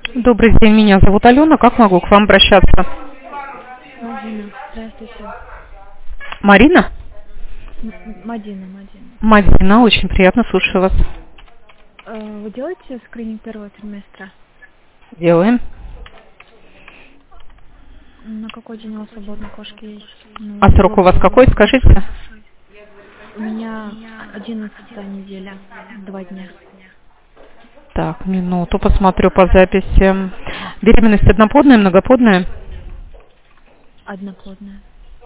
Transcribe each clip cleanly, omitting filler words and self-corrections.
Добрый день, меня зовут Алена. Как могу к вам обращаться? Мадина, здравствуйте. Марина? Мадина. Мадина, очень приятно, слушаю вас. Вы делаете скрининг первого триместра? Делаем. На какой день у вас свободные кошки есть? А срок у вас какой, скажите? У меня 11-я неделя, 2 дня. Так, минуту, посмотрю по записи. Беременность одноплодная, многоплодная? Одноплодная.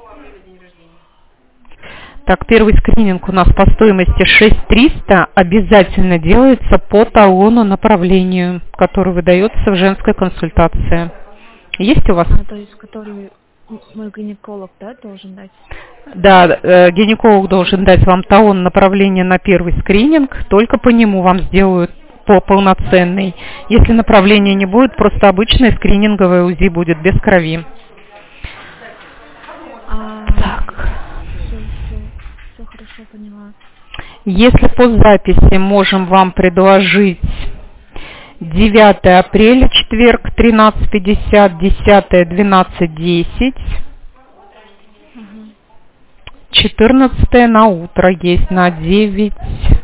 Так, первый скрининг у нас по стоимости 6300 обязательно делается по талону направлению, который выдается в женской консультации. Есть у вас? То есть, который мой гинеколог, да, должен дать? Да, гинеколог должен дать вам талон направления на первый скрининг, только по нему вам сделают по полноценный. Если направления не будет, просто обычное скрининговое УЗИ будет без крови. Так. Все хорошо, поняла. Если по записи можем вам предложить 9 апреля, четверг, 13:50, 10, 12:10, 14 на утро есть на 9,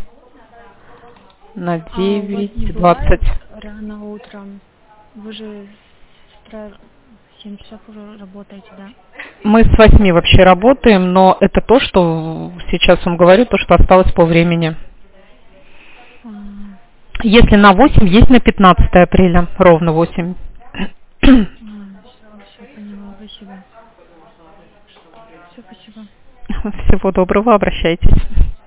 на У вас не 9:20. бывает рано утром? Вы же с утра в 7 часов уже работаете, да? Мы с 8 вообще работаем, но это то, что сейчас вам говорю, то, что осталось по времени. Если на 8, есть на 15 апреля, ровно 8. Все поняла, спасибо. Все, спасибо. Всего доброго, обращайтесь.